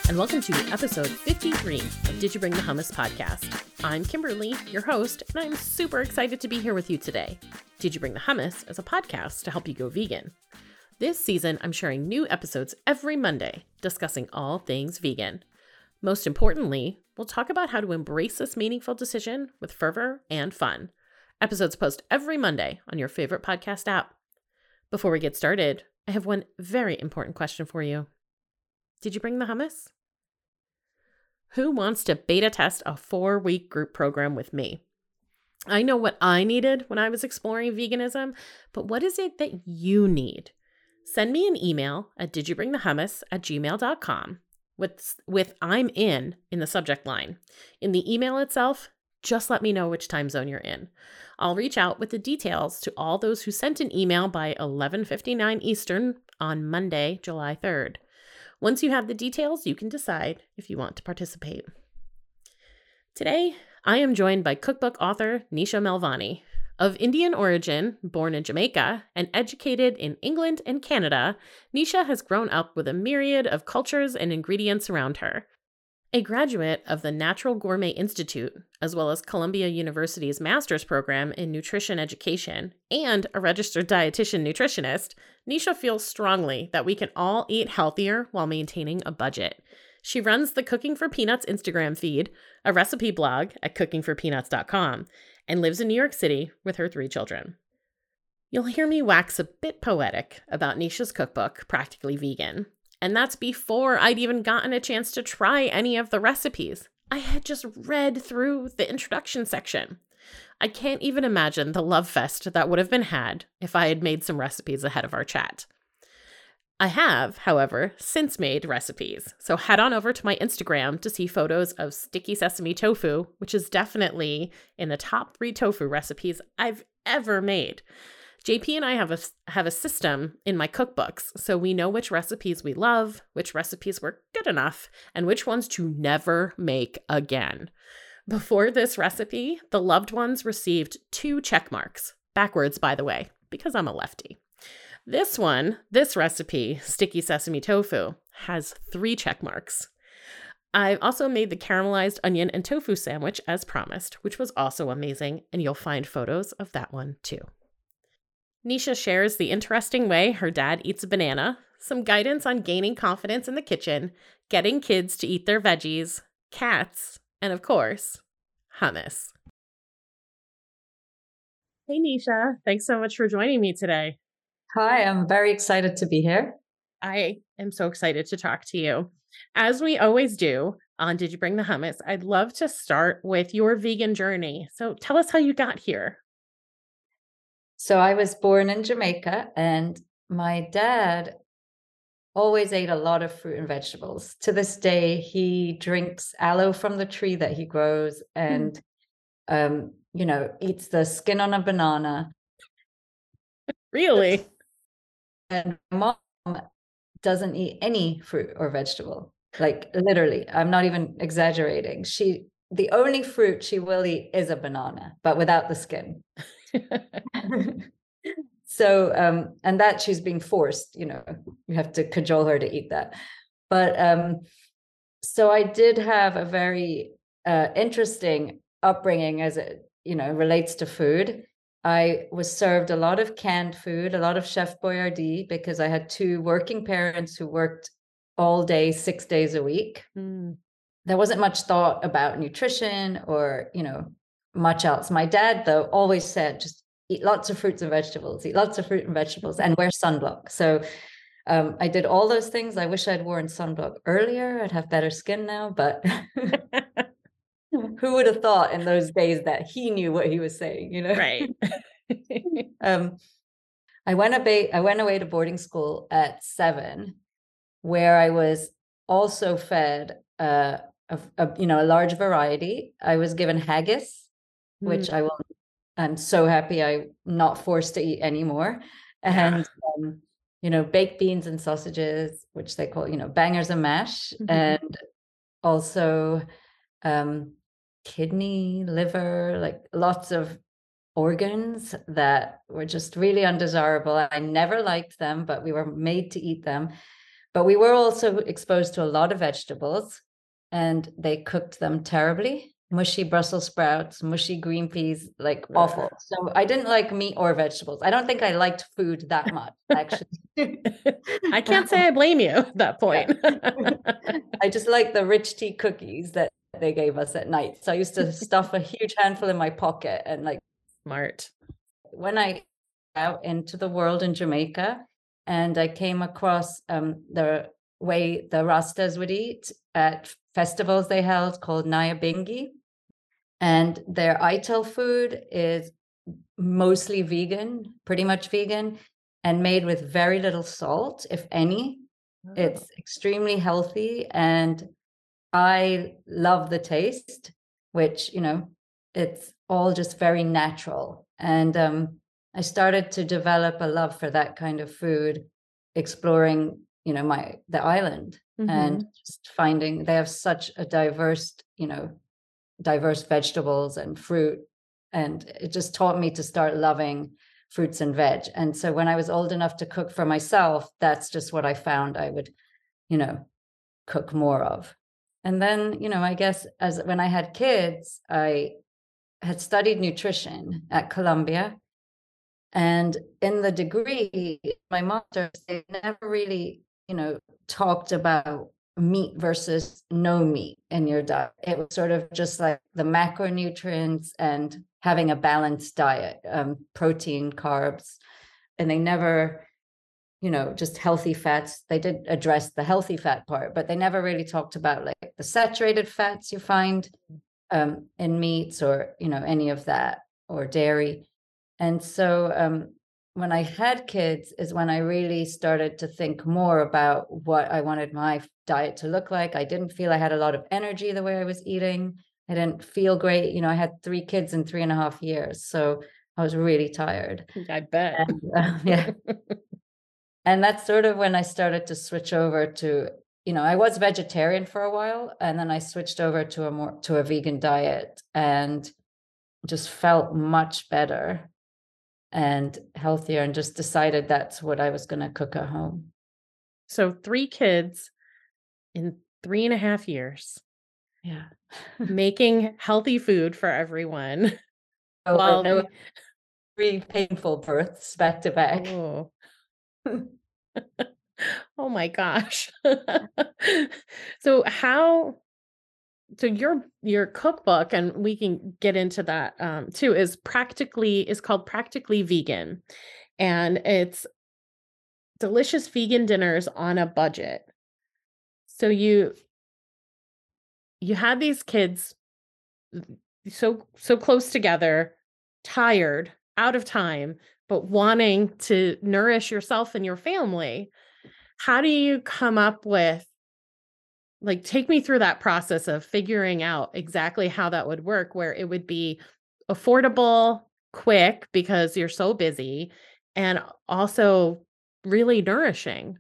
and welcome to episode 53 of Did You Bring the Hummus podcast. I'm Kimberly, your host, and I'm super excited to be here with you today. Did You Bring the Hummus is a podcast to help you go vegan. This season, I'm sharing new episodes every Monday, discussing all things vegan. Most importantly, we'll talk about how to embrace this meaningful decision with fervor and fun. Episodes post every Monday on your favorite podcast app. Before we get started, I have one very important question for you. Did you bring the hummus? Who wants to beta test a 4-week group program with me? I know what I needed when I was exploring veganism, but what is it that you need? Send me an email at didyoubringthehummus@gmail.com with I'm in the subject line. In the email itself, just let me know which time zone you're in. I'll reach out with the details to all those who sent an email by 11:59 Eastern on Monday, July 3rd. Once you have the details, you can decide if you want to participate. Today, I am joined by cookbook author Nisha Melvani. Of Indian origin, born in Jamaica, and educated in England and Canada, Nisha has grown up with a myriad of cultures and ingredients around her. A graduate of the Natural Gourmet Institute, as well as Columbia University's master's program in nutrition education, and a registered dietitian nutritionist, Nisha feels strongly that we can all eat healthier while maintaining a budget. She runs the Cooking for Peanuts Instagram feed, a recipe blog at cookingforpeanuts.com, and lives in New York City with her 3 children. You'll hear me wax a bit poetic about Nisha's cookbook, Practically Vegan. And that's before I'd even gotten a chance to try any of the recipes. I had just read through the introduction section. I can't even imagine the love fest that would have been had if I had made some recipes ahead of our chat. I have, however, since made recipes, so head on over to my Instagram to see photos of sticky sesame tofu, which is definitely in the top 3 tofu recipes I've ever made. JP and I have a system in my cookbooks, so we know which recipes we love, which recipes were good enough, and which ones to never make again. Before this recipe, the loved ones received 2 check marks, backwards by the way, because I'm a lefty. This recipe, sticky sesame tofu, has 3 check marks. I've also made the caramelized onion and tofu sandwich as promised, which was also amazing, and you'll find photos of that one too. Nisha shares the interesting way her dad eats a banana, some guidance on gaining confidence in the kitchen, getting kids to eat their veggies, cats, and of course, hummus. Hey Nisha, thanks so much for joining me today. Hi, I'm very excited to be here. I am so excited to talk to you. As we always do on Did You Bring the Hummus, I'd love to start with your vegan journey. So tell us how you got here. So I was born in Jamaica, and my dad always ate a lot of fruit and vegetables. To this day, he drinks aloe from the tree that he grows and, eats the skin on a banana. Really? And my mom doesn't eat any fruit or vegetable. Like literally, I'm not even exaggerating. The only fruit she will eat is a banana, but without the skin. So, and that she's being forced, you have to cajole her to eat that. But so I did have a very interesting upbringing as it, relates to food. I was served a lot of canned food, a lot of Chef Boyardee, because I had 2 working parents who worked all day, 6 days a week. There wasn't much thought about nutrition or, much else. My dad, though, always said, just eat lots of fruits and vegetables, and wear sunblock. So I did all those things. I wish I'd worn sunblock earlier. I'd have better skin now, but who would have thought in those days that he knew what he was saying, Right. I went away to boarding school at 7, where I was also fed a large variety. I was given haggis, which I'm so happy I'm not forced to eat anymore. And, baked beans and sausages, which they call, bangers and mash. And also kidney, liver, like lots of organs that were just really undesirable. I never liked them, but we were made to eat them. But we were also exposed to a lot of vegetables, and they cooked them terribly. Mushy Brussels sprouts, mushy green peas, like awful. So I didn't like meat or vegetables. I don't think I liked food that much, actually. I can't say I blame you at that point. I just like the rich tea cookies that they gave us at night. So I used to stuff a huge handful in my pocket, and like Smart. when I out into the world in Jamaica, and I came across the way the Rastas would eat at festivals they held called Nyabingi. And their ITIL food is mostly vegan, pretty much vegan, and made with very little salt, if any. Oh. It's extremely healthy, and I love the taste, which, it's all just very natural. And I started to develop a love for that kind of food, exploring, the island, and just finding they have such a diverse vegetables and fruit. And it just taught me to start loving fruits and veg. And so when I was old enough to cook for myself, that's just what I found I would, cook more of. And then, I guess when I had kids, I had studied nutrition at Columbia. And in the degree, my master's, they never really, talked about meat versus no meat in your diet. It was sort of just like the macronutrients and having a balanced diet, protein, carbs. And they never, just healthy fats. They did address the healthy fat part, but they never really talked about like the saturated fats you find in meats, or, any of that, or dairy. And so when I had kids is when I really started to think more about what I wanted my diet to look like. I didn't feel I had a lot of energy the way I was eating. I didn't feel great. I had 3 kids in 3.5 years. So I was really tired. I bet. And, yeah. And that's sort of when I started to switch over to, I was vegetarian for a while, and then I switched over to a vegan diet, and just felt much better and healthier, and just decided that's what I was going to cook at home. So 3 kids in 3.5 years. Yeah. Making healthy food for everyone. No 3 painful births back to back. Oh. Oh my gosh. So your cookbook, and we can get into that too, is called Practically Vegan, and it's delicious vegan dinners on a budget. So you had these kids so close together, tired, out of time, but wanting to nourish yourself and your family. How do you come up with, like, take me through that process of figuring out exactly how that would work, where it would be affordable, quick, because you're so busy, and also really nourishing?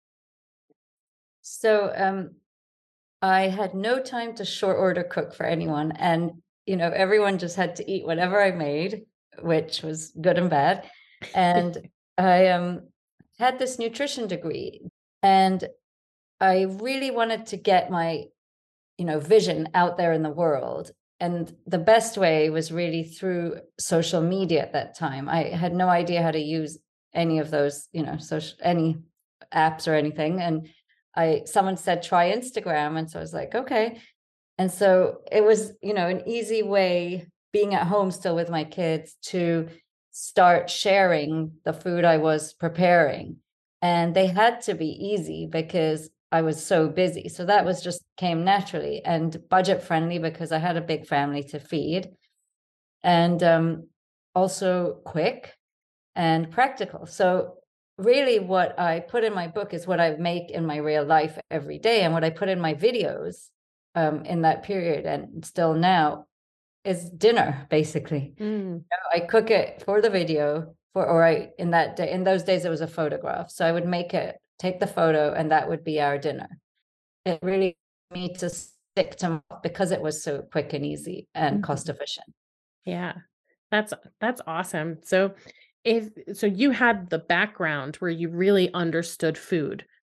So I had no time to short order cook for anyone. And, everyone just had to eat whatever I made, which was good and bad. And I had this nutrition degree, and I really wanted to get my, vision out there in the world. And the best way was really through social media at that time. I had no idea how to use any of those, any apps or anything. And someone said, try Instagram. And so I was like, okay. And so it was, an easy way, being at home still with my kids, to start sharing the food I was preparing. And they had to be easy because I was so busy. So that was just came naturally, and budget friendly because I had a big family to feed, and also quick and practical. So really what I put in my book is what I make in my real life every day, and what I put in my videos in that period and still now is dinner, basically. I cook it for the video, in those days it was a photograph. So I would take the photo, and that would be our dinner. It really me to stick to, because it was so quick and easy and cost efficient. Yeah, that's awesome. So you had the background where you really understood food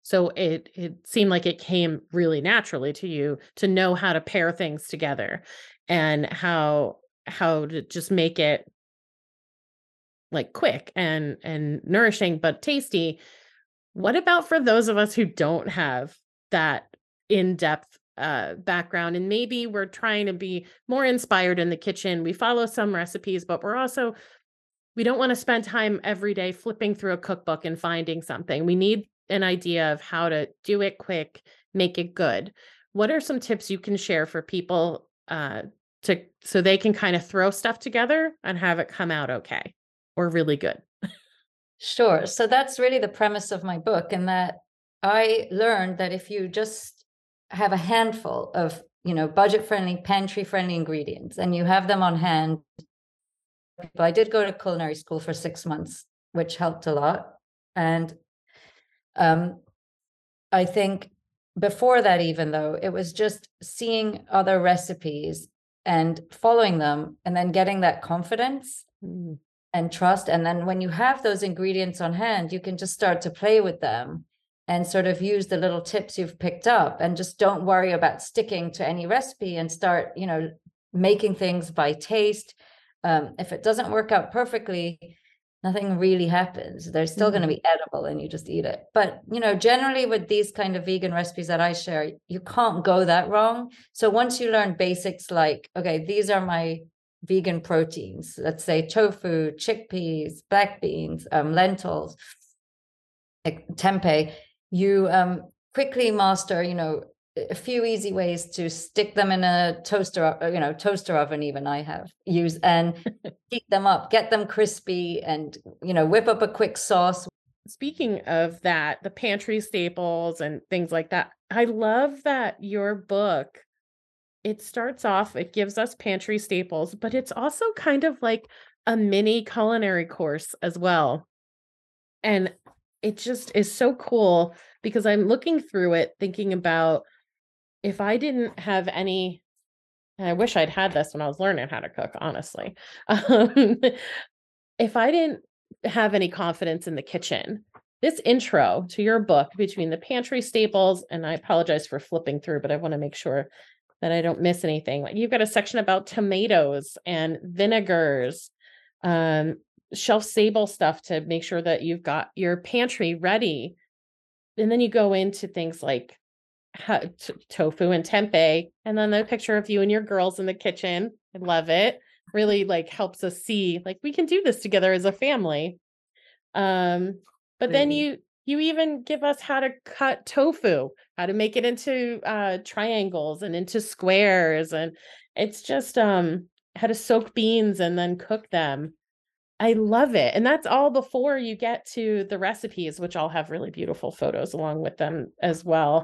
So it seemed like it came really naturally to you to know how to pair things together and how to just make it like quick and nourishing but tasty. What about for those of us who don't have that in-depth background, and maybe we're trying to be more inspired in the kitchen? We follow some recipes, but we don't want to spend time every day flipping through a cookbook and finding something. We need an idea of how to do it quick, make it good. What are some tips you can share for people so they can kind of throw stuff together and have it come out okay or really good? Sure. So that's really the premise of my book, in that I learned that if you just have a handful of, budget-friendly, pantry-friendly ingredients, and you have them on hand. I did go to culinary school for 6 months, which helped a lot. And I think before that, even though, it was just seeing other recipes and following them, and then getting that confidence and trust. And then when you have those ingredients on hand, you can just start to play with them and sort of use the little tips you've picked up, and just don't worry about sticking to any recipe, and start, making things by taste. If it doesn't work out perfectly, nothing really happens. They're still going to be edible, and you just eat it. But, generally with these kind of vegan recipes that I share, you can't go that wrong. So once you learn basics like, okay, these are my vegan proteins, let's say tofu, chickpeas, black beans, lentils, like tempeh, you quickly master, a few easy ways to stick them in a toaster oven, even I have used, and heat them up, get them crispy, and, whip up a quick sauce. Speaking of that, the pantry staples and things like that, I love that your book, it starts off, it gives us pantry staples, but it's also kind of like a mini culinary course as well. And it just is so cool because I'm looking through it thinking about, if I didn't have any, and I wish I'd had this when I was learning how to cook, honestly. If I didn't have any confidence in the kitchen, this intro to your book, between the pantry staples, and I apologize for flipping through, but I want to make sure that I don't miss anything. Like, you've got a section about tomatoes and vinegars, shelf-stable stuff to make sure that you've got your pantry ready. And then you go into things like tofu and tempeh, and then the picture of you and your girls in the kitchen. I love it. Really like helps us see like we can do this together as a family. But then you even give us how to cut tofu, how to make it into triangles and into squares, and it's just how to soak beans and then cook them. I love it. And that's all before you get to the recipes, which all have really beautiful photos along with them as well.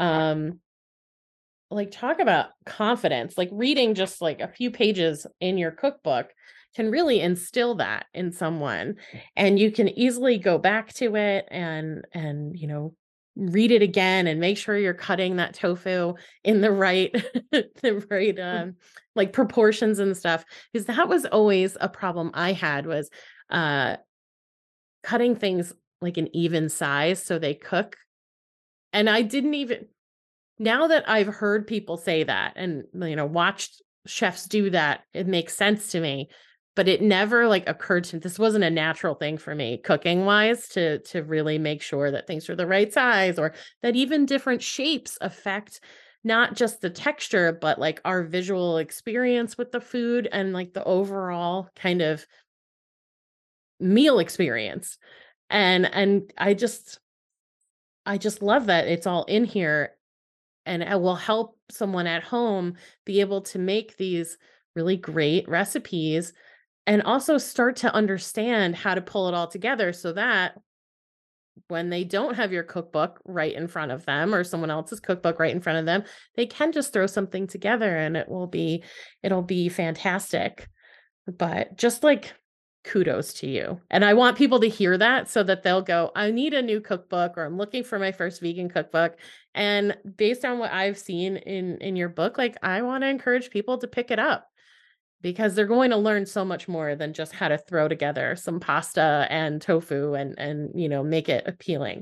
Like, talk about confidence, like reading just like a few pages in your cookbook can really instill that in someone, and you can easily go back to it and read it again and make sure you're cutting that tofu in the right the right like proportions and stuff, because that was always a problem I had, was cutting things like an even size so they cook. And I didn't even, now that I've heard people say that and, watched chefs do that, it makes sense to me, but it never like occurred to me. This wasn't a natural thing for me cooking wise to really make sure that things are the right size, or that even different shapes affect not just the texture, but like our visual experience with the food and like the overall kind of meal experience. And I just love that it's all in here, and it will help someone at home be able to make these really great recipes, and also start to understand how to pull it all together, so that when they don't have your cookbook right in front of them, or someone else's cookbook right in front of them, they can just throw something together and it'll be fantastic. But just like, kudos to you. And I want people to hear that so that they'll go, I need a new cookbook, or I'm looking for my first vegan cookbook. And based on what I've seen in your book, like, I want to encourage people to pick it up, because they're going to learn so much more than just how to throw together some pasta and tofu and make it appealing.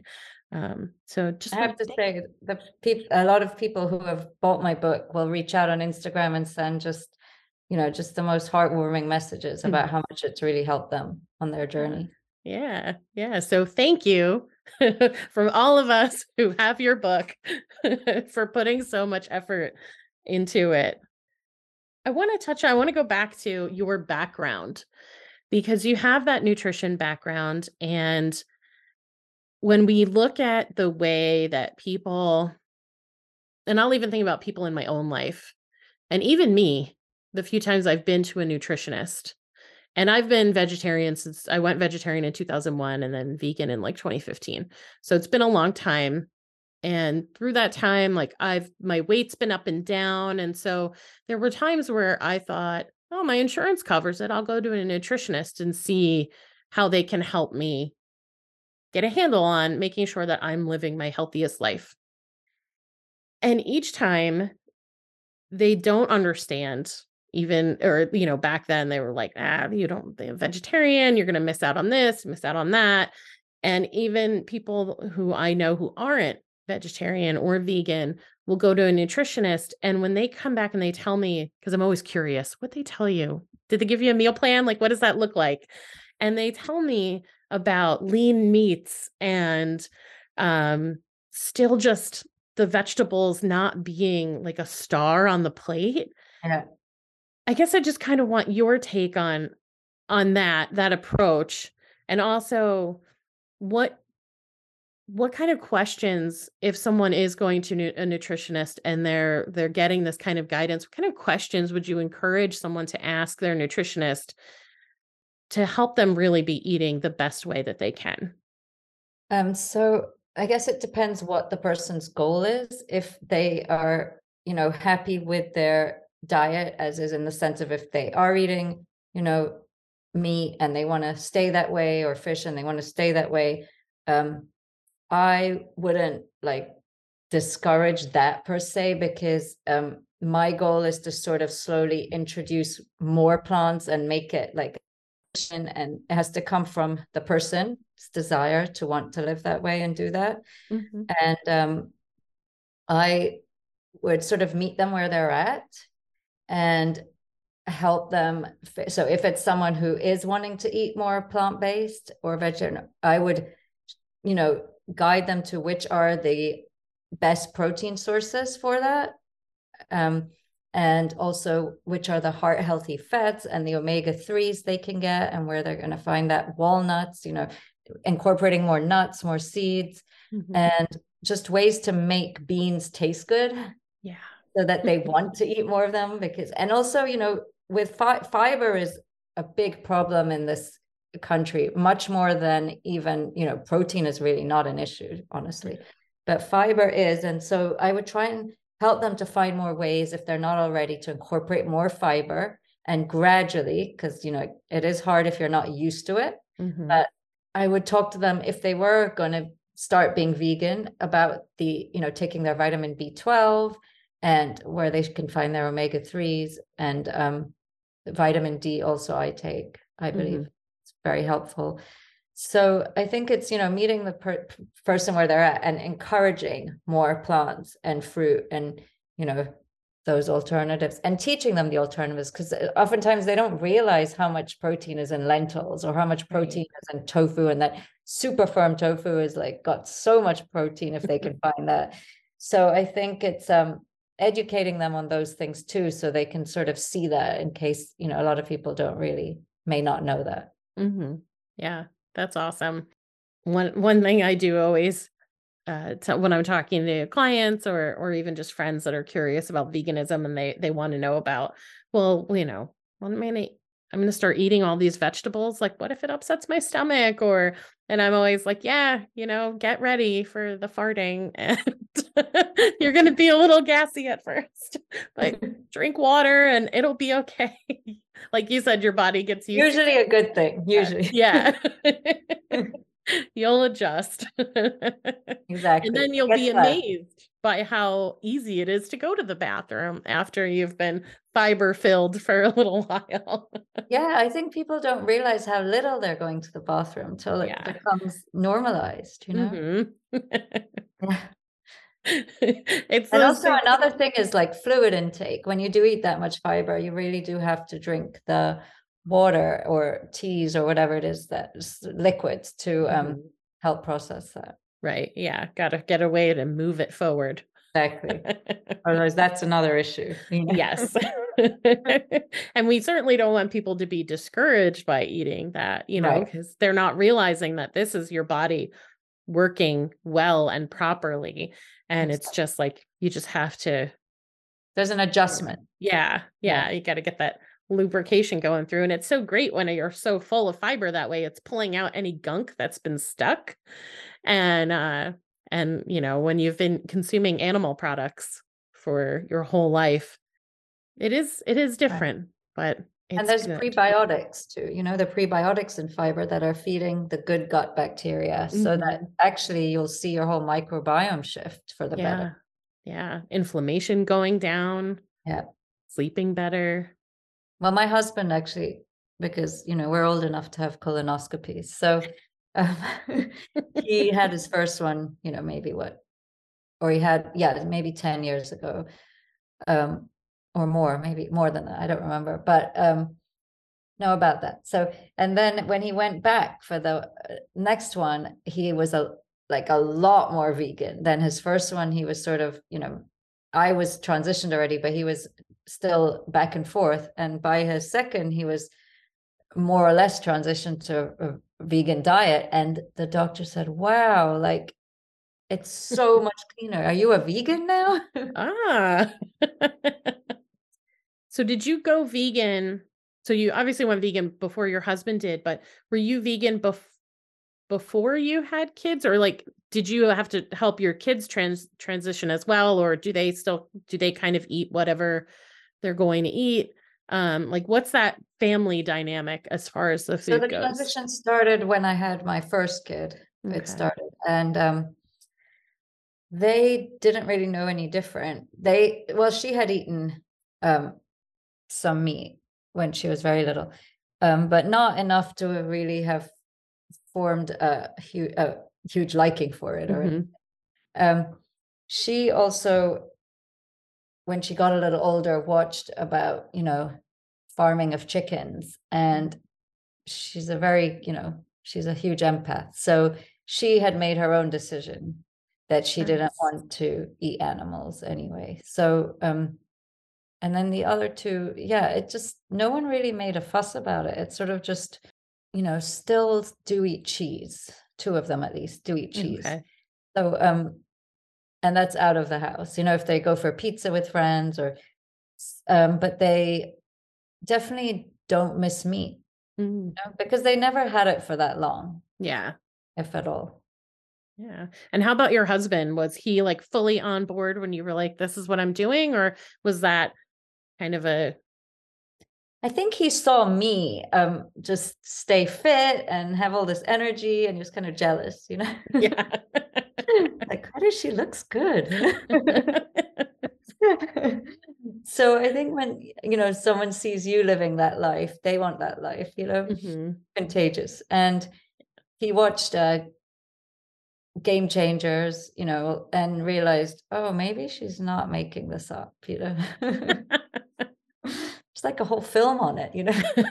So just I have to say, a lot of people who have bought my book will reach out on Instagram and send just the most heartwarming messages about how much it's really helped them on their journey. Yeah. Yeah. So thank you from all of us who have your book for putting so much effort into it. I want to go back to your background because you have that nutrition background. And when we look at the way that people, and I'll even think about people in my own life, and even me, the few times I've been to a nutritionist, and I've been vegetarian since I went vegetarian in 2001 and then vegan in like 2015. So it's been a long time. And through that time, like my weight's been up and down. And so there were times where I thought, oh, my insurance covers it. I'll go to a nutritionist and see how they can help me get a handle on making sure that I'm living my healthiest life. And each time they don't understand even, or, back then they were like, they're vegetarian, you're going to miss out on this, miss out on that. And even people who I know who aren't vegetarian or vegan will go to a nutritionist. And when they come back and they tell me, because I'm always curious, what they tell you, did they give you a meal plan? Like, what does that look like? And they tell me about lean meats and still just the vegetables not being like a star on the plate. Yeah. I guess I just kind of want your take on that approach, and also what kind of questions, if someone is going to a nutritionist and they're getting this kind of guidance, what kind of questions would you encourage someone to ask their nutritionist to help them really be eating the best way that they can? So I guess it depends what the person's goal is. If they are, happy with their diet, as is in the sense of if they are eating, meat and they want to stay that way, or fish and they want to stay that way, I wouldn't like discourage that per se, because my goal is to sort of slowly introduce more plants and make it like, and it has to come from the person's desire to want to live that way and do that. Mm-hmm. And I would sort of meet them where they're at and help them. So if it's someone who is wanting to eat more plant-based or vegetarian, I would, guide them to which are the best protein sources for that. And also which are the heart healthy fats and the omega-3s they can get, and where they're going to find that. Walnuts, incorporating more nuts, more seeds, Mm-hmm. and just ways to make beans taste good. Yeah. So that they want to eat more of them. Because, and also, with fiber is a big problem in this country, much more than even, protein is really not an issue, honestly, but fiber is. And so I would try and help them to find more ways, if they're not already, to incorporate more fiber, and gradually, because, it is hard if you're not used to it. Mm-hmm. But I would talk to them, if they were going to start being vegan, about the, taking their vitamin B12 and where they can find their omega-3s, and vitamin D also I take, I believe. Mm-hmm. It's very helpful. So I think it's, meeting the person where they're at and encouraging more plants and fruit and, those alternatives, and teaching them the alternatives, because oftentimes they don't realize how much protein is in lentils or how much protein is in tofu, and that super firm tofu is like got so much protein if they can find that. So I think it's educating them on those things too, so they can sort of see that, in case, a lot of people may not know that. Mm-hmm. Yeah, that's awesome. One thing I do always when I'm talking to clients or even just friends that are curious about veganism, and they want to know about, well, I'm going to start eating all these vegetables. Like, what if it upsets my stomach? And I'm always like, yeah, get ready for the farting, and you're going to be a little gassy at first, but drink water and it'll be okay. Like you said, your body gets used usually to it. A good thing, usually. Yeah. You'll adjust. And Exactly. then you'll It be gets less. amazed by how easy it is to go to the bathroom after you've been fiber filled for a little while. Yeah, I think people don't realize how little they're going to the bathroom till it Yeah. becomes normalized, you know? Hmm. Yeah. It's And those also things. another thing is like fluid intake. When you do eat that much fiber, you really do have to drink the water or teas or whatever it is, that is liquids, to Mhm. help process that. Right. Yeah. Got to get a way to move it forward. Exactly. Otherwise, that's another issue, you know? Yes. And we certainly don't want people to be discouraged by eating that, Right. because they're not realizing that this is your body working well and properly. And it's Exactly. just like, you just have to, There's an adjustment. yeah, Yeah. you got to get that lubrication going through. And it's so great when you're so full of fiber that way, it's pulling out any gunk that's been stuck. And when you've been consuming animal products for your whole life, it is Right. different, but And it's there's good. prebiotics too, the prebiotics in fiber that are feeding the good gut bacteria, so that Mhm. actually you'll see your whole microbiome shift for the better. Yeah. Yeah. Inflammation going down, Yeah. sleeping better. Well, my husband actually, because we're old enough to have colonoscopies, so um, he had his first one, maybe or he had, yeah, maybe 10 years ago, um, or more, maybe more than that. I don't remember, but know about that. So, and then when he went back for the next one, he was a lot more vegan than his first one. He was sort of, I was transitioned already, but he was still back and forth. And by his second, he was more or less transitioned to a vegan diet. And the doctor said, wow, like it's so much cleaner. Are you a vegan now? Ah. So did you go vegan? So you obviously went vegan before your husband did, but were you vegan before you had kids, or like did you have to help your kids transition as well, or do they kind of eat whatever they're going to eat? Like what's that family dynamic as far as the So food the goes? transition started when I had my first kid. It Okay. started. And they didn't really know any different. Well, she had eaten um, some meat when she was very little, but not enough to really have formed a huge liking for it or anything. Hmm. She also, when she got a little older, watched about, farming of chickens, and she's she's a huge empath. So she had made her own decision that she didn't Nice. want to eat animals anyway. So, and then the other two, yeah, it just, no one really made a fuss about it. It's sort of just, still do eat cheese. Two of them at least do eat cheese. Okay. So, and that's out of the house, if they go for pizza with friends but they definitely don't miss meat, Mm. because they never had it for that long, Yeah. if at all. Yeah. And how about your husband? Was he like fully on board when you were like, this is what I'm doing? Or was that kind of a, I think he saw me just stay fit and have all this energy, and he was kind of jealous, yeah. like, how does she looks good, So I think when someone sees you living that life, they want that life, Hmm. contagious. And he watched Game Changers, and realized, oh, maybe she's not making this up, It's like a whole film on it,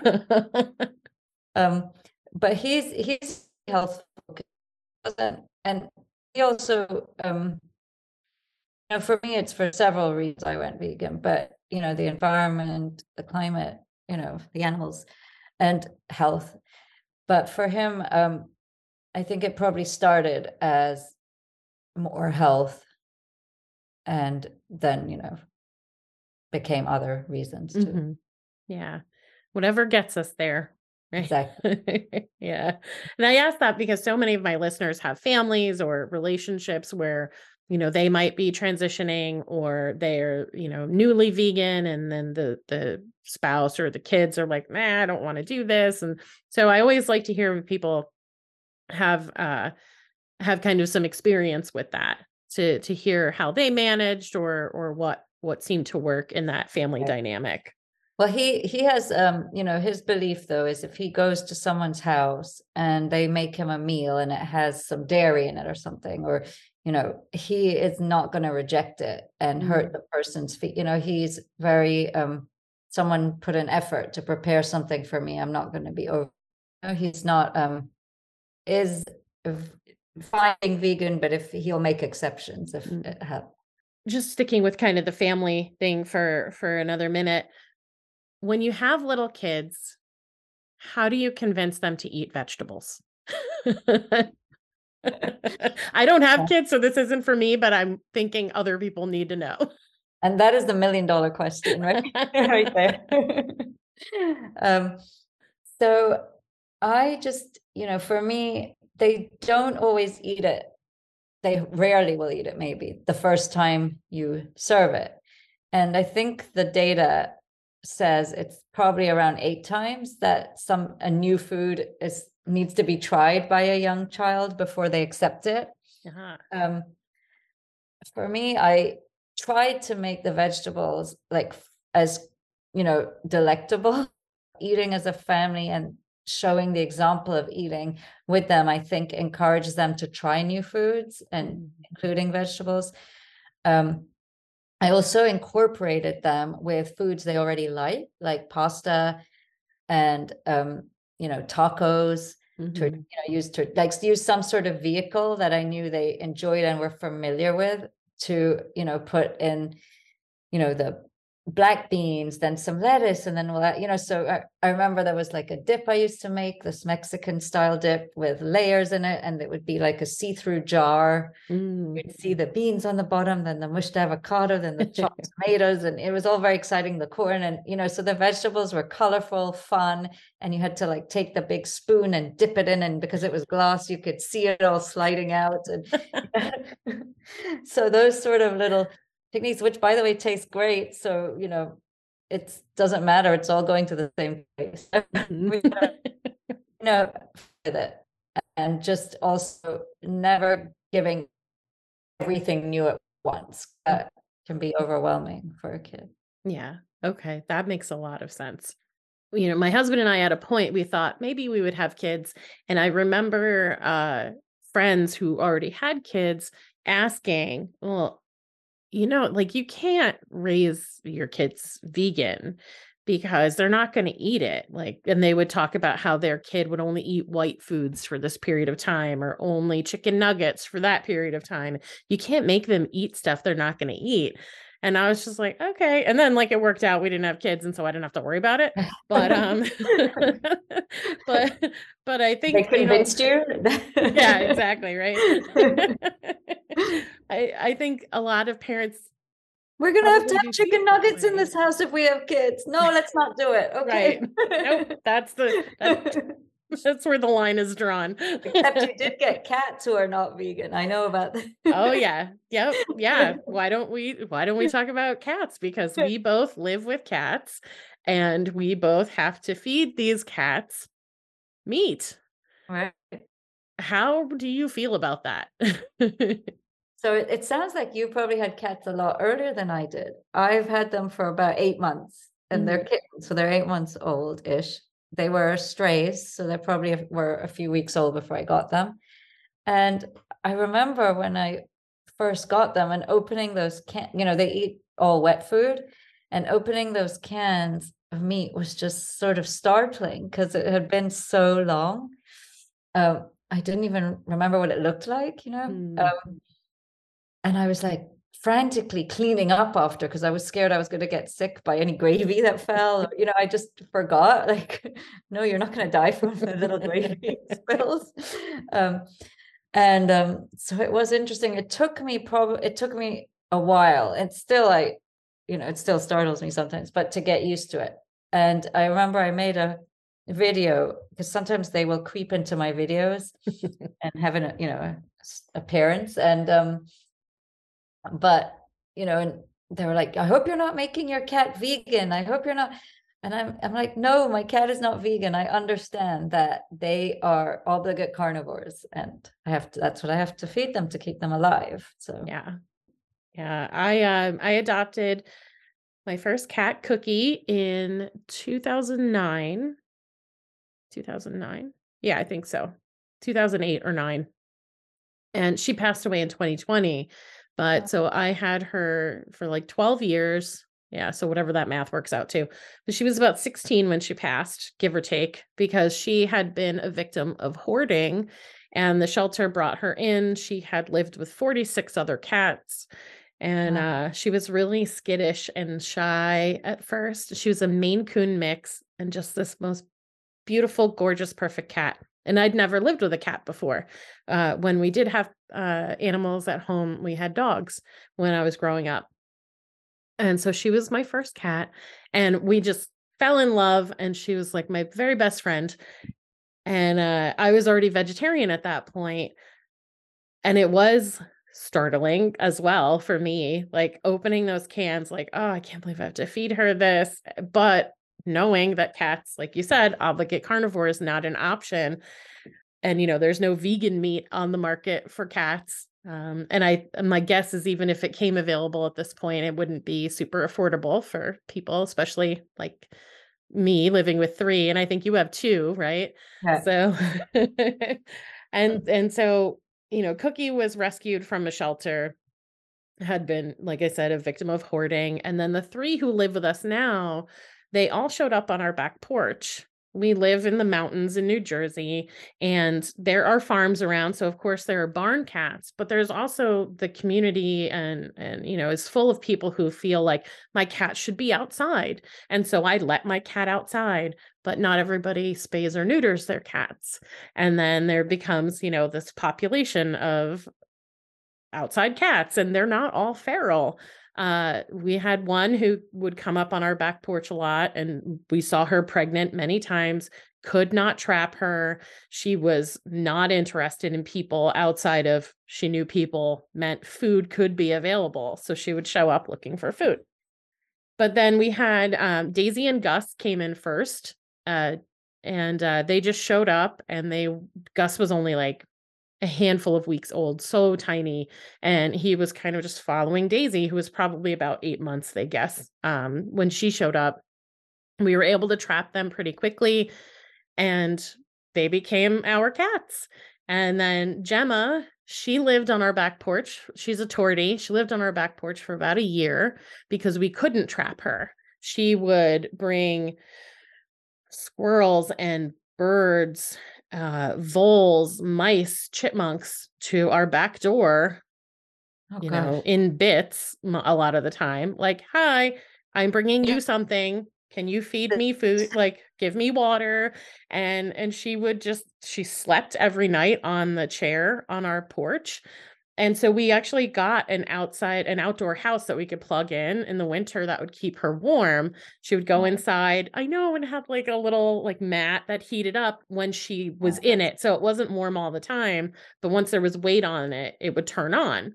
Um, but he's health focused, and he also, for me, it's for several reasons I went vegan, but the environment, the climate, the animals, and health. But for him, I think it probably started as more health, and then became other reasons too. Hmm. Yeah. Whatever gets us there. Right. Exactly. Yeah. And I ask that because so many of my listeners have families or relationships where, they might be transitioning, or they're, newly vegan, and then the spouse or the kids are like, nah, I don't want to do this. And so I always like to hear people have kind of some experience with that to hear how they managed or what seemed to work in that family dynamic. Well, he has, his belief though is if he goes to someone's house and they make him a meal and it has some dairy in it or something, or, he is not going to reject it and hurt the person's feet. He's very, someone put an effort to prepare something for me. I'm not going to be over. He's not, is finding vegan, but if he'll make exceptions if it helps. Just sticking with kind of the family thing for another minute. When you have little kids, how do you convince them to eat vegetables? I don't have kids, so this isn't for me, but I'm thinking other people need to know. And that is the $1 million question, right? Right there. So I just, for me, they don't always eat it. They rarely will eat it, maybe the first time you serve it. And I think the data says it's probably around 8 times that a new food needs to be tried by a young child before they accept it. For me, I tried to make the vegetables like as delectable. Eating as a family and showing the example of eating with them, I think encourages them to try new foods and including vegetables. I also incorporated them with foods they already like pasta and, tacos, use some sort of vehicle that I knew they enjoyed and were familiar with to, put in, the black beans, then some lettuce, and then all that, so I remember there was like a dip I used to make, this Mexican style dip with layers in it, and it would be like a see-through jar. You'd see the beans on the bottom, then the mushed avocado, then the chopped tomatoes, and it was all very exciting, the corn, and so the vegetables were colorful, fun, and you had to like take the big spoon and dip it in, and because it was glass you could see it all sliding out, and so those sort of little techniques, which by the way taste great, so it doesn't matter, it's all going to the same place. With it, and just also never giving everything new at once can be overwhelming for a kid. Yeah, okay, that makes a lot of sense. My husband and I, at a point, we thought maybe we would have kids, and I remember friends who already had kids asking, well, like you can't raise your kids vegan because they're not going to eat it. And they would talk about how their kid would only eat white foods for this period of time or only chicken nuggets for that period of time. You can't make them eat stuff they're not going to eat. And I was just like, okay. And then it worked out, we didn't have kids, and so I didn't have to worry about it. But but I think they convinced you. Yeah, exactly, right. I think a lot of parents, we're gonna have to have chicken nuggets in this house if we have kids. No, let's not do it. Okay. Right. Nope. That's where the line is drawn. Except you did get cats who are not vegan. I know about that. Oh yeah. Yep. Yeah. Why don't we talk about cats? Because we both live with cats and we both have to feed these cats meat. Right. How do you feel about that? So it sounds like you probably had cats a lot earlier than I did. I've had them for about 8 months, and they're kittens, so they're 8 months old-ish. They were strays, so they probably were a few weeks old before I got them. And I remember when I first got them and opening those cans, they eat all wet food, and opening those cans of meat was just sort of startling because it had been so long. I didn't even remember what it looked like, and I was like frantically cleaning up after because I was scared I was going to get sick by any gravy that fell. I just forgot, no, you're not going to die from the little gravy spills. So it was interesting. It took me a while, and still it still startles me sometimes, but to get used to it. And I remember I made a video because sometimes they will creep into my videos and have an appearance, and but and they were like, I hope you're not making your cat vegan. I hope you're not. And I'm like, no, my cat is not vegan. I understand that they are obligate carnivores, and that's what I have to feed them to keep them alive. So Yeah. Yeah. I adopted my first cat, Cookie, in 2009. 2009. Yeah, I think so. 2008 or 9. And she passed away in 2020. But so I had her for like 12 years. Yeah, so whatever that math works out to. But she was about 16 when she passed, give or take, because she had been a victim of hoarding and the shelter brought her in. She had lived with 46 other cats. And she was really skittish and shy at first. She was a Maine Coon mix and just this most beautiful, gorgeous, perfect cat. And I'd never lived with a cat before. When we did have animals at home, we had dogs when I was growing up. And so she was my first cat. And we just fell in love. And she was like my very best friend. And I was already vegetarian at that point. And it was startling as well for me, like opening those cans, like, oh, I can't believe I have to feed her this. But knowing that cats, like you said, obligate carnivore is not an option. And, there's no vegan meat on the market for cats. And my guess is even if it came available at this point, it wouldn't be super affordable for people, especially like me living with 3. And I think you have 2, right? yeah. So, and so, Cookie was rescued from a shelter, had been, like I said, a victim of hoarding. And then the 3 who live with us now, they all showed up on our back porch. We live in the mountains in New Jersey, and there are farms around. So of course there are barn cats, but there's also the community and is full of people who feel like my cat should be outside. And so I let my cat outside, but not everybody spays or neuters their cats. And then there becomes, this population of outside cats, and they're not all feral. We had one who would come up on our back porch a lot, and we saw her pregnant many times, could not trap her. She was not interested in people outside of she knew people meant food could be available. So she would show up looking for food. But then we had Daisy and Gus came in first. And they just showed up, and Gus was only like a handful of weeks old, so tiny. And he was kind of just following Daisy, who was probably about 8 months, they guess, when she showed up. We were able to trap them pretty quickly, and they became our cats. And then Gemma, she lived on our back porch. She's a tortie. She lived on our back porch for about a year because we couldn't trap her. She would bring squirrels and birds, voles, mice, chipmunks to our back door, Oh gosh. in bits a lot of the time. Like, hi, I'm bringing you something. Can you feed me food? Like, give me water. And she slept every night on the chair on our porch. And so we actually got an outdoor house that we could plug in the winter that would keep her warm. She would go inside, I know, and have like a little like mat that heated up when she was in it. So it wasn't warm all the time, but once there was weight on it, it would turn on.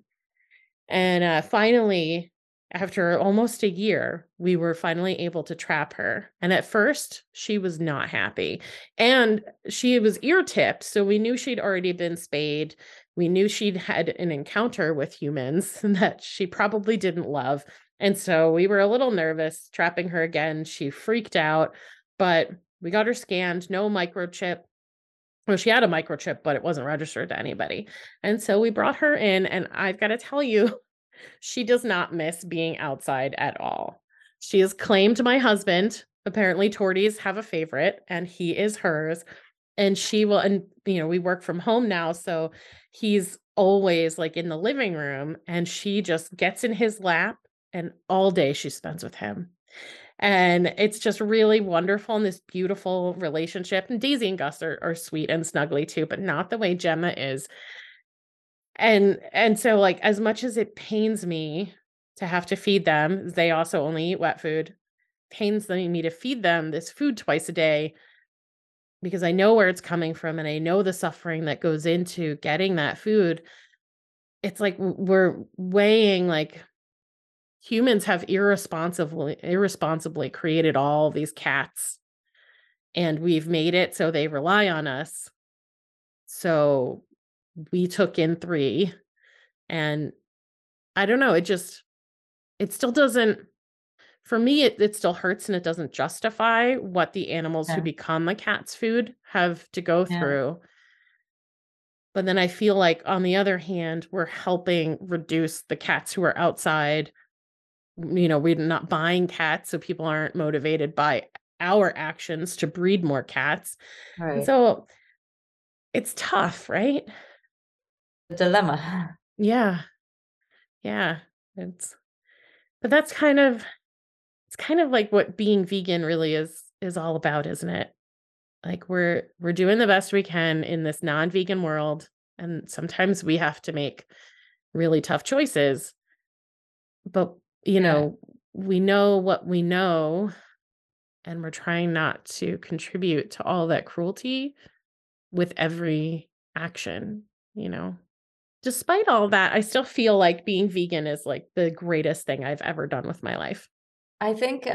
And finally, after almost a year, we were finally able to trap her. And at first, she was not happy. And she was ear tipped. So we knew she'd already been spayed. We knew she'd had an encounter with humans that she probably didn't love. And so we were a little nervous trapping her again. She freaked out, but we got her scanned, no microchip. Well, she had a microchip, but it wasn't registered to anybody. And so we brought her in, and I've got to tell you, she does not miss being outside at all. She has claimed my husband. Apparently, torties have a favorite, and he is hers. And we work from home now, so he's always like in the living room, and she just gets in his lap, and all day she spends with him. And it's just really wonderful in this beautiful relationship. And Daisy and Gus are sweet and snuggly too, but not the way Gemma is. And so like as much as it pains me to have to feed them, they also only eat wet food. Pains me to feed them this food twice a day because I know where it's coming from and I know the suffering that goes into getting that food. It's like we're weighing like humans have irresponsibly created all these cats, and we've made it so they rely on us. So we took in 3, and I don't know, it still doesn't, for me, it still hurts, and it doesn't justify what the animals who become the cat's food have to go through. But then I feel like, on the other hand, we're helping reduce the cats who are outside. We're not buying cats, so people aren't motivated by our actions to breed more cats. Right. And so it's tough, right? The dilemma. Yeah. Yeah. But it's kind of like what being vegan really is all about, isn't it? Like, we're doing the best we can in this non-vegan world, and sometimes we have to make really tough choices. But, we know what we know, and we're trying not to contribute to all that cruelty with every action. Despite all that, I still feel like being vegan is like the greatest thing I've ever done with my life. I think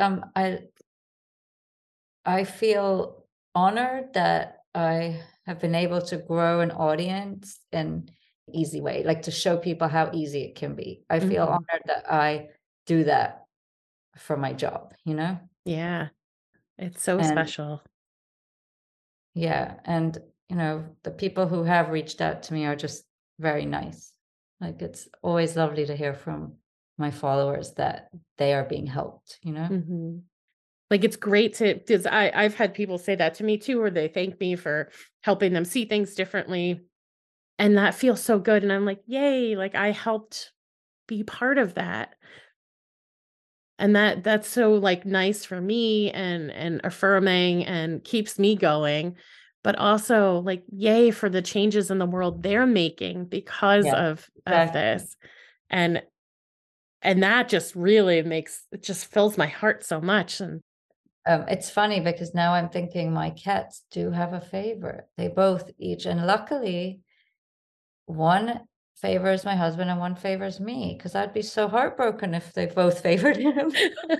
I feel honored that I have been able to grow an audience in an easy way, like to show people how easy it can be. I feel honored that I do that for my job, Yeah. It's so special. Yeah. And, the people who have reached out to me are just very nice. Like, it's always lovely to hear from my followers that they are being helped, Like, it's great because I've had people say that to me too, where they thank me for helping them see things differently. And that feels so good. And I'm like, yay, like I helped be part of that. And that's so like nice for me and affirming and keeps me going. But also, like, yay for the changes in the world they're making because of this. And that just really it just fills my heart so much. And it's funny because now I'm thinking my cats do have a favorite. They both each, and luckily one favors my husband and one favors me, because I'd be so heartbroken if they both favored him.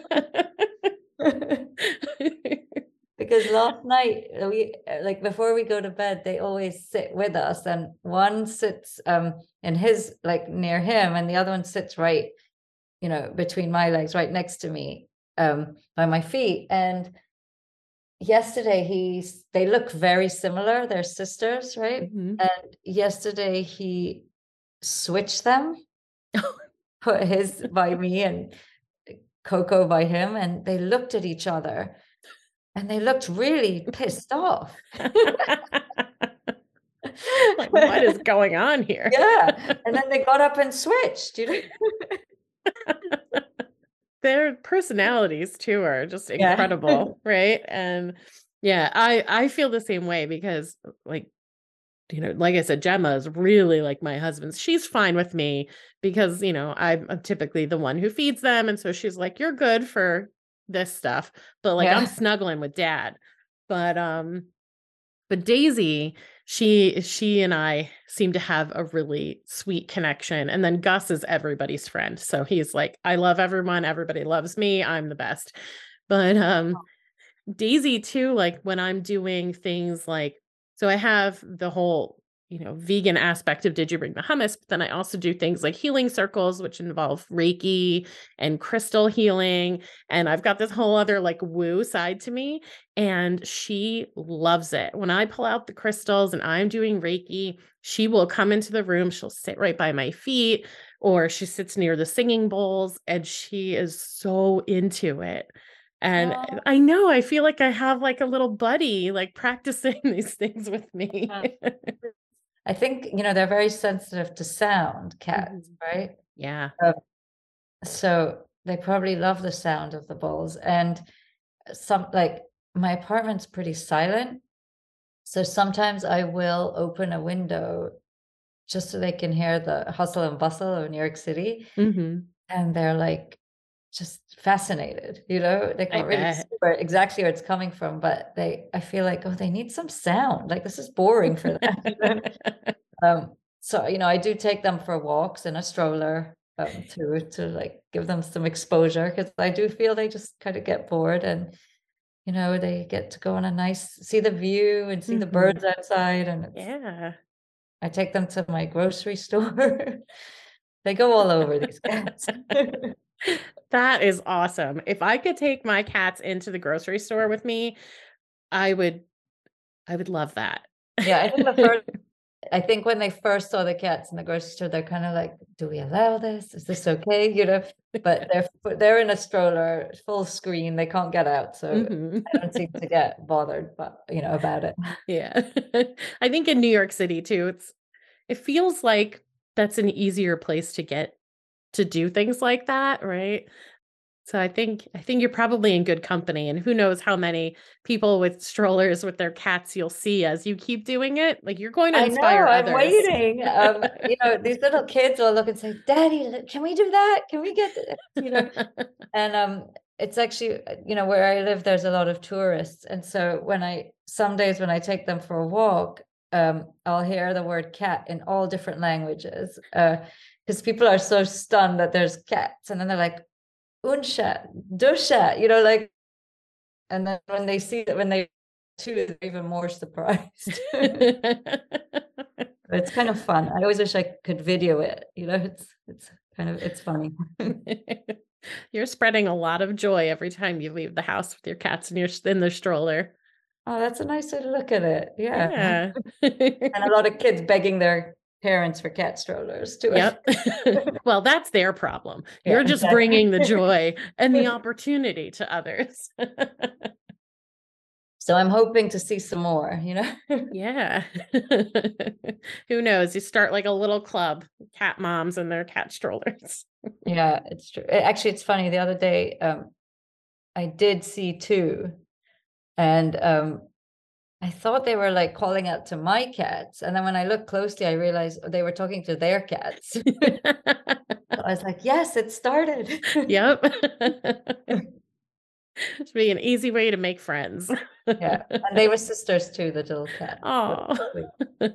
Because last night, we like before we go to bed, they always sit with us, and one sits in his, like, near him, and the other one sits right, between my legs, right next to me, by my feet. And yesterday they look very similar, they're sisters, right? And yesterday he switched them, put his by me and Coco by him, and they looked at each other and they looked really pissed off. Like, what is going on here? Yeah. And then they got up and switched, Their personalities too are just incredible, right? And yeah, I feel the same way because, like, like I said, Gemma is really like my husband's. She's fine with me because, I'm typically the one who feeds them. And so she's like, you're good for this stuff. But like, I'm snuggling with Dad. But Daisy, she and I seem to have a really sweet connection. And then Gus is everybody's friend. So he's like, I love everyone. Everybody loves me. I'm the best. But Daisy too, like when I'm doing things like, so I have the whole, vegan aspect of Did You Bring the Hummus? But then I also do things like healing circles, which involve Reiki and crystal healing. And I've got this whole other like woo side to me. And she loves it. When I pull out the crystals and I'm doing Reiki, she will come into the room. She'll sit right by my feet, or she sits near the singing bowls, and she is so into it. And I know, I feel like I have like a little buddy, like practicing these things with me. I think, they're very sensitive to sound, cats, right? Yeah. So they probably love the sound of the bowls. And my apartment's pretty silent. So sometimes I will open a window just so they can hear the hustle and bustle of New York City. And they're like, just fascinated, they can't really see exactly where it's coming from, but I feel like, oh, they need some sound, like this is boring for them. So I do take them for walks in a stroller, to like give them some exposure, because I do feel they just kind of get bored, and they get to go on see the view and see the birds outside, and I take them to my grocery store. They go all over, these cats. That is awesome. If I could take my cats into the grocery store with me, I would love that. Yeah, I think when they first saw the cats in the grocery store, they're kind of like, do we allow this? Is this okay? But they're in a stroller, full screen. They can't get out. So I don't seem to get bothered, about it. Yeah. I think in New York City too, it feels like that's an easier place to get to do things like that, right? So I think you're probably in good company, and who knows how many people with strollers with their cats you'll see as you keep doing it. Like, you're going to inspire others. I'm waiting. These little kids will look and say, "Daddy, can we do that? Can we get it?" And it's actually, where I live, there's a lot of tourists, and so some days when I take them for a walk, I'll hear the word cat in all different languages, because people are so stunned that there's cats, and then they're like, unsha, dusha, like, and then when they see that, when they too, they're even more surprised. It's kind of fun. I always wish I could video it. It's funny. You're spreading a lot of joy every time you leave the house with your cats in the stroller. Oh, that's a nice way to look at it. Yeah. And a lot of kids begging their parents for cat strollers too. Yep. Well, that's their problem. You're just bringing the joy and the opportunity to others. So I'm hoping to see some more, Yeah. Who knows? You start like a little club, cat moms and their cat strollers. Yeah, it's true. Actually, it's funny. The other day, I did see two, and I thought they were like calling out to my cats. And then when I looked closely, I realized they were talking to their cats. So I was like, yes, it started. Yep. It's be an easy way to make friends. Yeah. And they were sisters too, the little cats. Oh. Oh,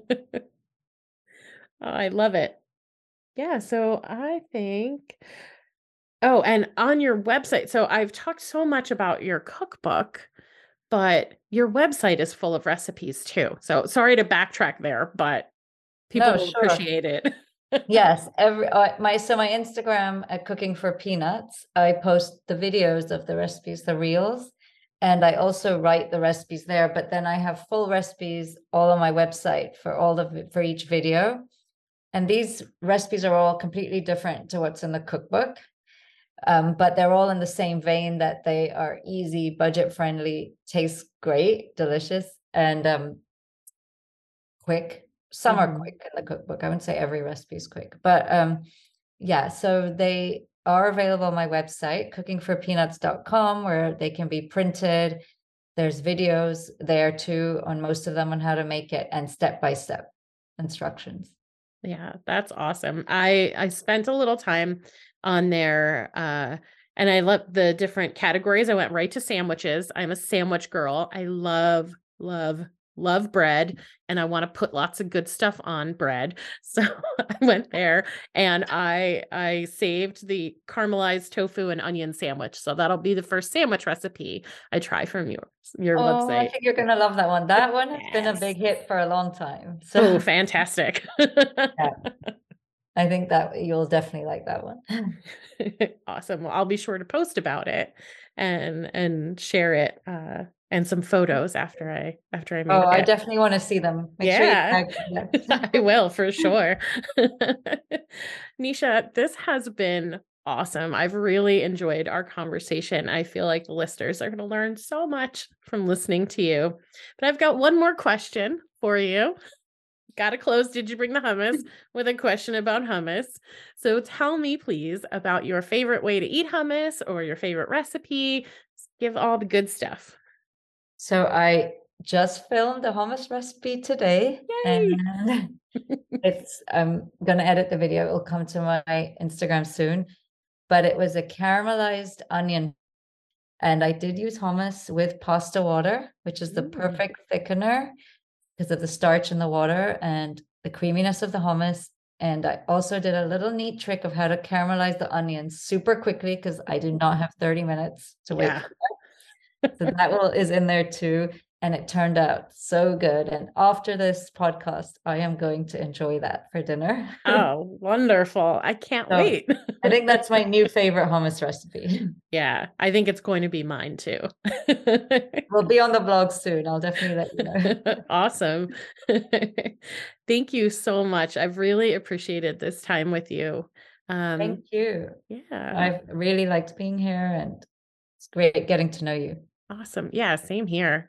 I love it. Yeah. So I think, and on your website, so I've talked so much about your cookbook, but your website is full of recipes too. So sorry to backtrack there, but people will appreciate it. Yes. My Instagram at Cooking for Peanuts, I post the videos of the recipes, the reels, and I also write the recipes there. But then I have full recipes all on my website for each video. And these recipes are all completely different to what's in the cookbook. But they're all in the same vein, that they are easy, budget friendly, taste great, delicious, and quick. Some are quick in the cookbook. I wouldn't say every recipe is quick, but so they are available on my website, cookingforpeanuts.com, where they can be printed. There's videos there too on most of them on how to make it, and step-by-step instructions. Yeah, that's awesome. I spent a little time on there, and I love the different categories. I went right to sandwiches. I'm a sandwich girl. I love, love, love bread, and I want to put lots of good stuff on bread. So I went there, and I saved the caramelized tofu and onion sandwich. So that'll be the first sandwich recipe I try from your website. I think you're going to love that one. That one has been a big hit for a long time. So fantastic. Yeah. I think that you'll definitely like that one. Awesome. Well, I'll be sure to post about it and share it, and some photos after I make it. I definitely want to see them. Make sure you tag them. I will, for sure. Nisha, this has been awesome. I've really enjoyed our conversation. I feel like the listeners are going to learn so much from listening to you. But I've got one more question for you. Got to close Did You Bring the Hummus with a question about hummus. So tell me, please, about your favorite way to eat hummus or your favorite recipe. Give all the good stuff. So I just filmed a hummus recipe today. Yay! And I'm going to edit the video. It will come to my Instagram soon. But it was a caramelized onion. And I did use hummus with pasta water, which is the perfect thickener, because of the starch in the water and the creaminess of the hummus. And I also did a little neat trick of how to caramelize the onions super quickly because I do not have 30 minutes to wait for that. So that is in there too. And it turned out so good. And after this podcast, I am going to enjoy that for dinner. Oh, wonderful. I can't wait. I think that's my new favorite hummus recipe. Yeah, I think it's going to be mine too. We'll be on the blog soon. I'll definitely let you know. Awesome. Thank you so much. I've really appreciated this time with you. Thank you. Yeah. I've really liked being here, and it's great getting to know you. Awesome. Yeah, same here.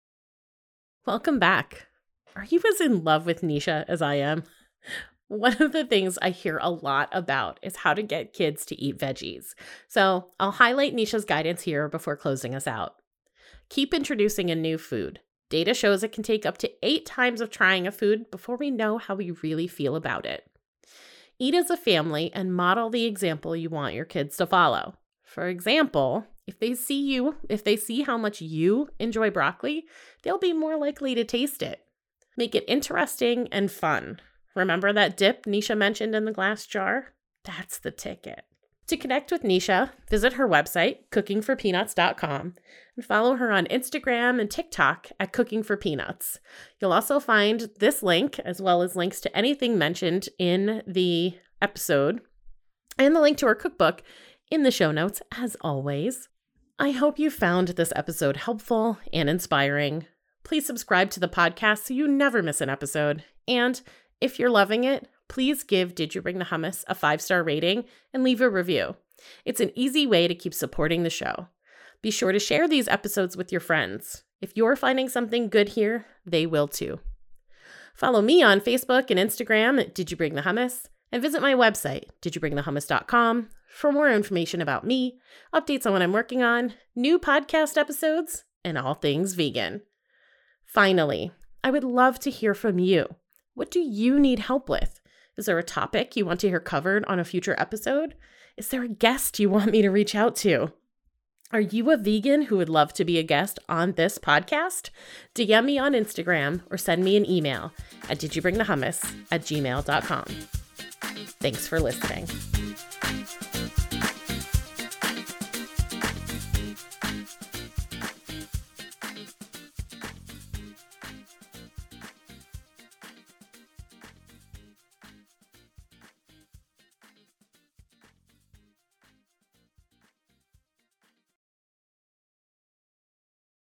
Welcome back. Are you as in love with Nisha as I am? One of the things I hear a lot about is how to get kids to eat veggies. So I'll highlight Nisha's guidance here before closing us out. Keep introducing a new food. Data shows it can take up to 8 times of trying a food before we know how we really feel about it. Eat as a family and model the example you want your kids to follow. For example, if they see how much you enjoy broccoli, they'll be more likely to taste it. Make it interesting and fun. Remember that dip Nisha mentioned in the glass jar? That's the ticket. To connect with Nisha, visit her website, cookingforpeanuts.com, and follow her on Instagram and TikTok at cookingforpeanuts. You'll also find this link, as well as links to anything mentioned in the episode, and the link to her cookbook in the show notes, as always. I hope you found this episode helpful and inspiring. Please subscribe to the podcast so you never miss an episode. And if you're loving it, please give Did You Bring the Hummus a 5-star rating and leave a review. It's an easy way to keep supporting the show. Be sure to share these episodes with your friends. If you're finding something good here, they will too. Follow me on Facebook and Instagram at Did You Bring the Hummus, and visit my website, didyouBringTheHummus.com, for more information about me, updates on what I'm working on, new podcast episodes, and all things vegan. Finally, I would love to hear from you. What do you need help with? Is there a topic you want to hear covered on a future episode? Is there a guest you want me to reach out to? Are you a vegan who would love to be a guest on this podcast? DM me on Instagram or send me an email at didyouBringTheHummus@gmail.com. Thanks for listening.